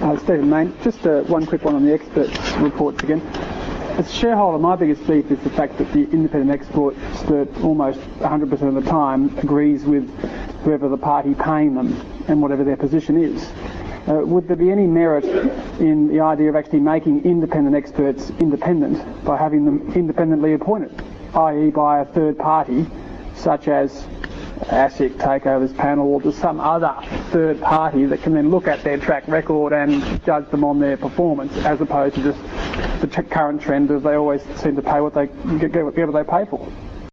Stephen Mayne, just one quick one on the experts' reports again. As a shareholder, my biggest beef is the fact that the independent expert almost 100% of the time agrees with whoever the party paying them and whatever their position is. Would there be any merit in the idea of actually making independent experts independent by having them independently appointed, i.e. by a third party, such as ASIC Takeovers Panel or just some other third party that can then look at their track record and judge them on their performance, as opposed to just the current trend of they always seem to pay what they get whatever they pay for?